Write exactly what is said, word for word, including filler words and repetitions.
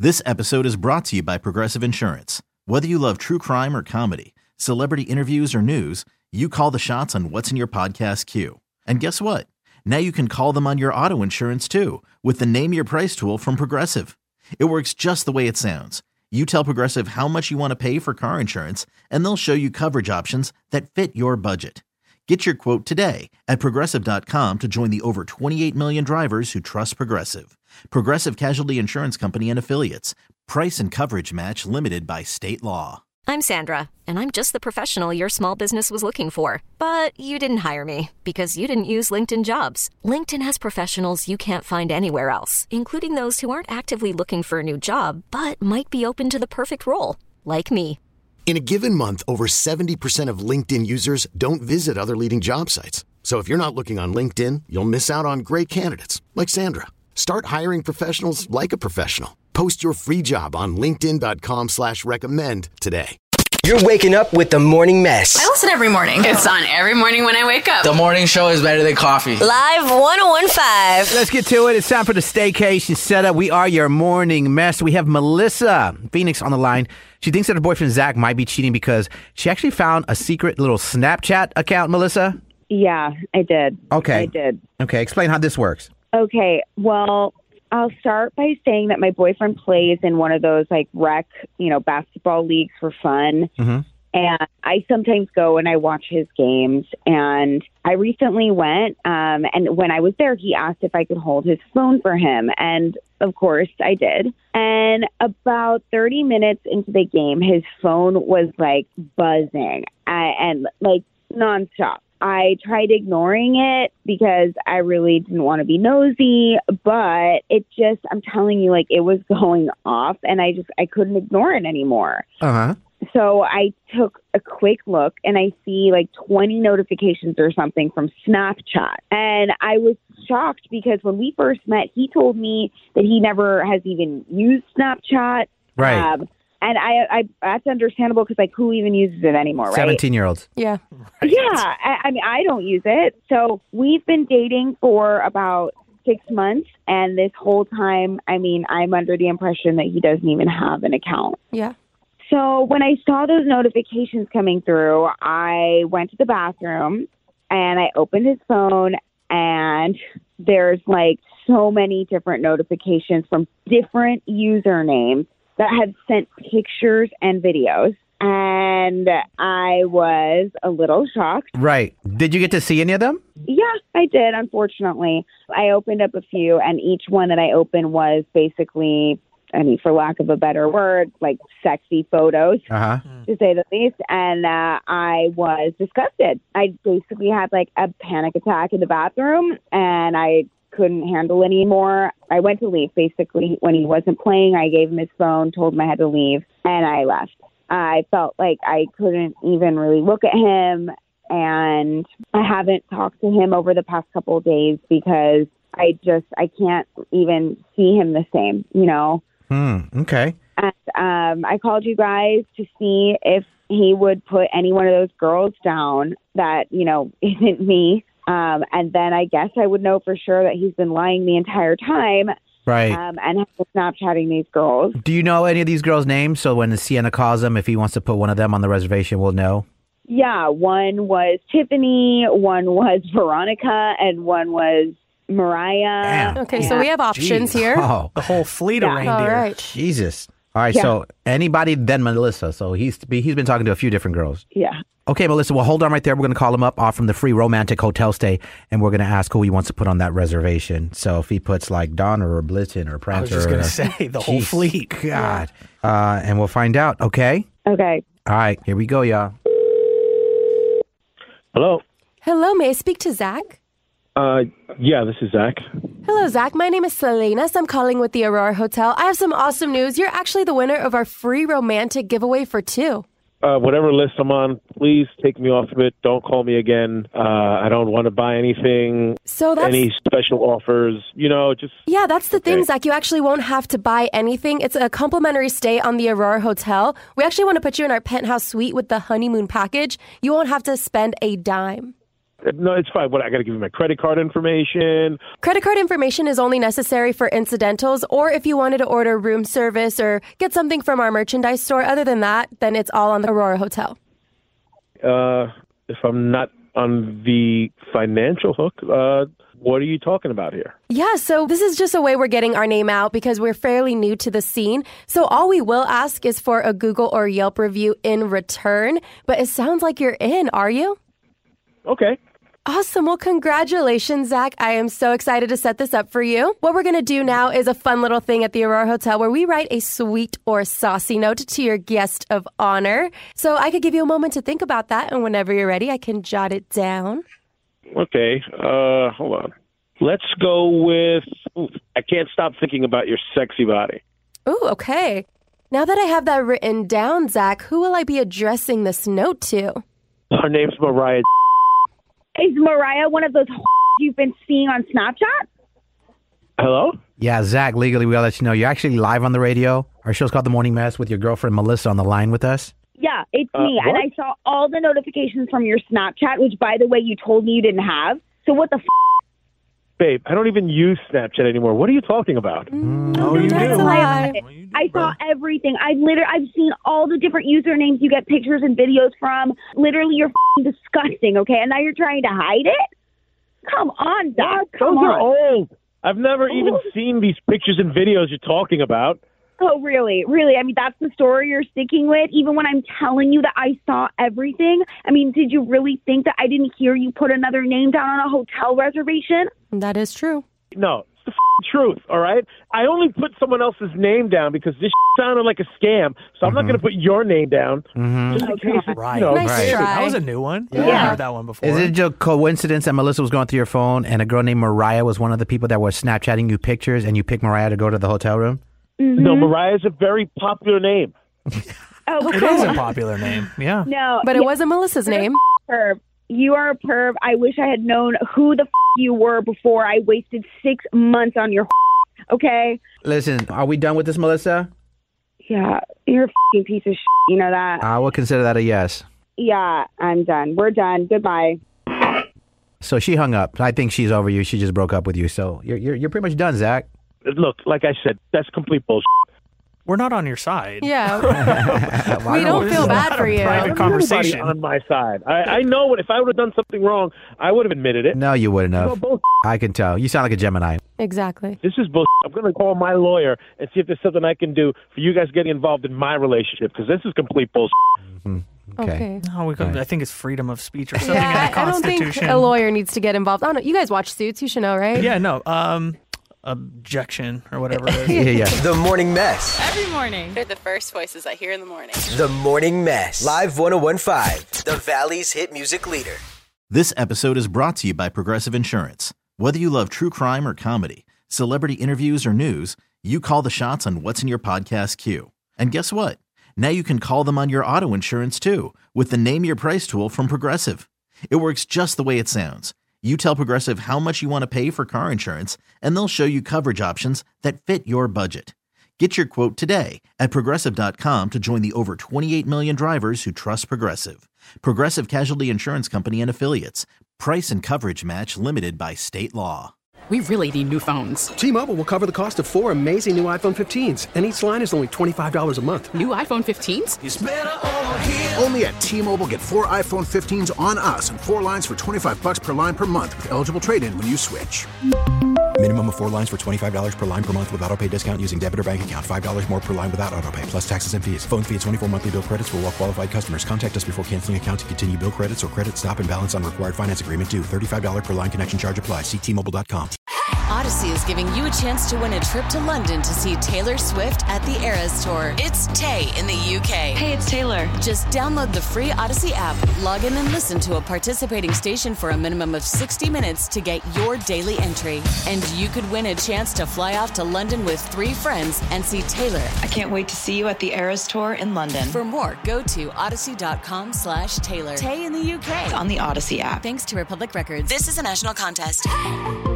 This episode is brought to you by Progressive Insurance. Whether you love true crime or comedy, celebrity interviews or news, you call the shots on what's in your podcast queue. And guess what? Now you can call them on your auto insurance too with the Name Your Price tool from Progressive. It works just the way it sounds. You tell Progressive how much you want to pay for car insurance, and they'll show you coverage options that fit your budget. Get your quote today at Progressive dot com to join the over twenty-eight million drivers who trust Progressive. Progressive Casualty Insurance Company and Affiliates. Price and coverage match limited by state law. I'm Sandra, and I'm just the professional your small business was looking for. But you didn't hire me because you didn't use LinkedIn Jobs. LinkedIn has professionals you can't find anywhere else, including those who aren't actively looking for a new job, but might be open to the perfect role, like me. In a given month, over seventy percent of LinkedIn users don't visit other leading job sites. So if you're not looking on LinkedIn, you'll miss out on great candidates like Sandra. Start hiring professionals like a professional. Post your free job on linkedin dot com slash recommend today. You're waking up with the morning mess. I listen every morning. It's on every morning when I wake up. The morning show is better than coffee. Live one oh one point five. Let's get to it. It's time for the staycation setup. We are your morning mess. We have Melissa Phoenix on the line. She thinks that her boyfriend Zach might be cheating because she actually found a secret little Snapchat account, Melissa. Yeah, I did. Okay. I did. Okay, explain how this works. Okay, well, I'll start by saying that my boyfriend plays in one of those like rec, you know, basketball leagues for fun. Mm-hmm. And I sometimes go and I watch his games. And I recently went, um, and when I was there, he asked if I could hold his phone for him. And of course I did. And about thirty minutes into the game, his phone was like buzzing uh, and like nonstop. I tried ignoring it because I really didn't want to be nosy, but it just, I'm telling you, like, it was going off and I just, I couldn't ignore it anymore. Uh-huh. So I took a quick look and I see like twenty notifications or something from Snapchat. And I was shocked because when we first met, he told me that he never has even used Snapchat. Right. Um, And I, I, that's understandable because, like, who even uses it anymore, right? seventeen-year-olds. Yeah. Right. Yeah. I, I mean, I don't use it. So we've been dating for about six months. And this whole time, I mean, I'm under the impression that he doesn't even have an account. Yeah. So when I saw those notifications coming through, I went to the bathroom and I opened his phone and there's, like, so many different notifications from different usernames that had sent pictures and videos, and I was a little shocked. Right. Did you get to see any of them? Yeah, I did, unfortunately. I opened up a few, and each one that I opened was basically, I mean, for lack of a better word, like sexy photos, uh-huh. to say the least, and uh, I was disgusted. I basically had, like, a panic attack in the bathroom, and I couldn't handle anymore. I went to leave, basically. When he wasn't playing, I gave him his phone, told him I had to leave, and I left. I felt like I couldn't even really look at him, and I haven't talked to him over the past couple of days because I just, I can't even see him the same, you know? Hmm, okay. And um, I called you guys to see if he would put any one of those girls down that, you know, isn't me. Um, and then I guess I would know for sure that he's been lying the entire time. Right. Um, and has been Snapchatting these girls. Do you know any of these girls' names? So when Sienna calls them, if he wants to put one of them on the reservation, we'll know. Yeah. One was Tiffany, one was Veronica, and one was Mariah. Damn. Okay, and so we have options Jeez. here. Oh, The whole fleet Yeah. of reindeer. All right. Jesus. All right, Yeah. so anybody then Melissa. So he's he's been talking to a few different girls. Yeah. Okay, Melissa, well, hold on right there. We're going to call him up, offer him the free romantic hotel stay, and we're going to ask who he wants to put on that reservation. So if he puts like Donna or Blitzen or Prancer. I was just going or- to say, the whole Jeez, fleet. God. Uh, and we'll find out, okay? Okay. All right, here we go, y'all. Hello. Hello, may I speak to Zach? Uh, yeah, this is Zach. Hello, Zach. My name is Selenas. I'm calling with the Aurora Hotel. I have some awesome news. You're actually the winner of our free romantic giveaway for two. Uh, whatever list I'm on, please take me off of it. Don't call me again. Uh, I don't want to buy anything, So that's any special offers. You know, just yeah, that's the thing, Okay. Zach. You actually won't have to buy anything. It's a complimentary stay on the Aurora Hotel. We actually want to put you in our penthouse suite with the honeymoon package. You won't have to spend a dime. No, it's fine. What, I got to give you my credit card information? Credit card information is only necessary for incidentals or if you wanted to order room service or get something from our merchandise store. Other than that, then it's all on the Aurora Hotel. Uh, if I'm not on the financial hook, uh, what are you talking about here? Yeah, so this is just a way we're getting our name out because we're fairly new to the scene. So all we will ask is for a Google or Yelp review in return. But it sounds like you're in, are you? Okay. Awesome. Well, congratulations, Zach. I am so excited to set this up for you. What we're going to do now is a fun little thing at the Aurora Hotel where we write a sweet or saucy note to your guest of honor. So I could give you a moment to think about that, and whenever you're ready, I can jot it down. Okay. Uh, hold on. Let's go with, ooh, I can't stop thinking about your sexy body. Ooh, okay. Now that I have that written down, Zach, who will I be addressing this note to? Her name's Mariah. Is Mariah one of those you've been seeing on Snapchat? Hello? Yeah, Zach, legally, we'll let you know. You're actually live on the radio. Our show's called The Morning Mess with your girlfriend, Melissa, on the line with us. Yeah, it's Uh, me. And what? I saw all the notifications from your Snapchat, which, by the way, you told me you didn't have. So what the f***? Babe, I don't even use Snapchat anymore. What are you talking about? Mm, Oh, you that's do? a lie. I saw everything. I literally, I've seen all the different usernames you get pictures and videos from. Literally, you're f***ing disgusting, okay? And now you're trying to hide it? Come on, Zach. Come Those on. are old. I've never even seen these pictures and videos you're talking about. Oh, really? Really? I mean, that's the story you're sticking with? Even when I'm telling you that I saw everything? I mean, did you really think that I didn't hear you put another name down on a hotel reservation? That is true. No, it's the f***ing truth, all right? I only put someone else's name down because this sounded like a scam, so I'm not going to put your name down. Mm-hmm. Just in case it, Right. you know, Nice right. try. That was a new one. Yeah. I Yeah. haven't heard that one before. Is it just a coincidence that Melissa was going through your phone and a girl named Mariah was one of the people that was Snapchatting you pictures and you picked Mariah to go to the hotel room? Mm-hmm. No, Mariah's a very popular name. Oh, It come is a on. popular name. Yeah. No. But it yeah, wasn't Melissa's name. perv. You are a perv. I wish I had known who the f- you were before I wasted six months on your okay? Listen, are we done with this, Melissa? Yeah, you're a f***ing piece of shit. You know that? I will consider that a yes. Yeah, I'm done. We're done. Goodbye. So she hung up. I think she's over you. She just broke up with you. So you're you're, you're pretty much done, Zach. Look, like I said, that's complete bullshit. We're not on your side. Yeah. Why We don't This feel is bad not for a you. private Nobody conversation. on my side. I, I know what if I would have done something wrong, I would have admitted it. No, you wouldn't No, have. bullshit. I can tell. You sound like a Gemini. Exactly. This is bullshit. I'm going to call my lawyer and see if there's something I can do for you guys getting involved in my relationship because this is complete bullshit. Okay. Okay. No, we could, Right. I think it's freedom of speech or something Yeah, in I, the I don't Constitution. think a lawyer needs to get involved. I don't know. You guys watch Suits. You should know, right? Yeah, no. Um, objection or whatever it is. Yeah, yeah. The Morning Mess. Every morning. They're the first voices I hear in the morning. The Morning Mess. Live one oh one point five. The Valley's hit music leader. This episode is brought to you by Progressive Insurance. Whether you love true crime or comedy, celebrity interviews or news, you call the shots on what's in your podcast queue. And guess what? Now you can call them on your auto insurance too with the Name Your Price tool from Progressive. It works just the way it sounds. You tell Progressive how much you want to pay for car insurance, and they'll show you coverage options that fit your budget. Get your quote today at Progressive dot com to join the over twenty-eight million drivers who trust Progressive. Progressive Casualty Insurance Company and Affiliates. Price and coverage match limited by state law. We really need new phones. T-Mobile will cover the cost of four amazing new iPhone fifteens, and each line is only twenty-five dollars a month. New iPhone fifteens? Only at T-Mobile, get four iPhone fifteens on us and four lines for twenty-five bucks per line per month with eligible trade-in when you switch. Minimum of four lines for twenty-five dollars per line per month with autopay discount using debit or bank account. five dollars more per line without autopay, plus taxes and fees. Phone fee at twenty-four monthly bill credits for well-qualified customers. Contact us before canceling account to continue bill credits or credit stop and balance on required finance agreement due. thirty-five dollars per line connection charge applies. See T Mobile dot com. Odyssey is giving you a chance to win a trip to London to see Taylor Swift at the Eras Tour. It's Tay in the U K. Hey, it's Taylor. Just download the free Odyssey app, log in and listen to a participating station for a minimum of sixty minutes to get your daily entry. And you could win a chance to fly off to London with three friends and see Taylor. I can't wait to see you at the Eras Tour in London. For more, go to odyssey.com slash Taylor. Tay in the U K. On the Odyssey app. Thanks to Republic Records. This is a national contest.